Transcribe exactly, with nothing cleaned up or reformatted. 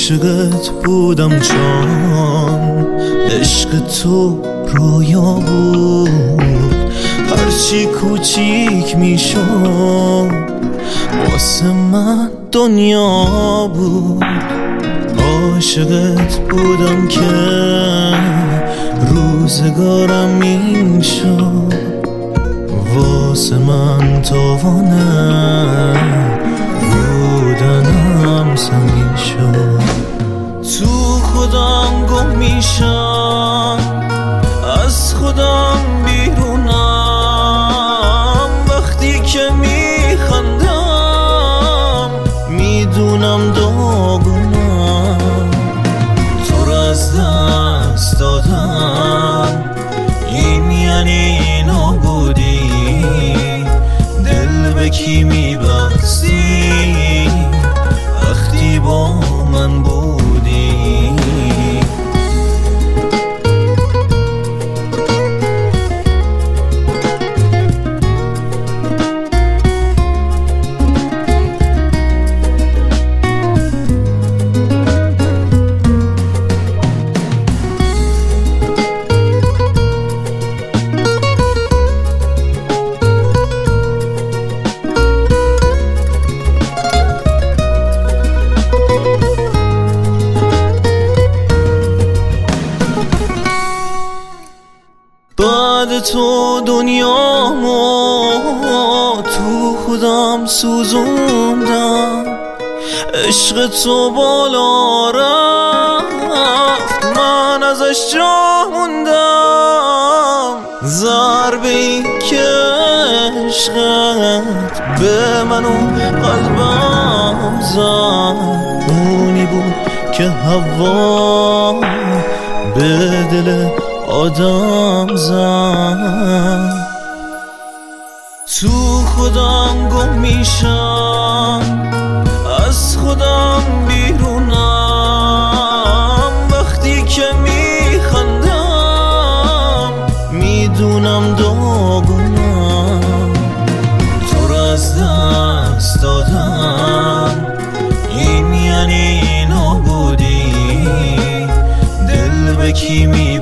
عاشقت بودم چون عشق تو رویا بود، هرچی کوچیک میشد واسه من دنیا بود. عاشقت بودم که روزگارم این شد، واسه من تاوانه بودنم سنگین شد. تو خودم گم میشم، از خودم بیرونم، وقتی که میخندم میدونم داغونم. تو رو از دست دادم این یعنی نابودی، دل به کی میبستی وقتی با من بودی؟ بعد تو دنیامو تو خودم سوزوندم، عشق تو بالا رفت من ازش جا موندم. ضربه‌ای که عشقت به من و قلبم زد، اونی بود که هوا به دل آدم زد. تو خودم گم میشم، از خودم بیرونم، وقتی که میخندم میدونم داغونم. تو رو از دست دادم این یعنی نابودی، دل به کی می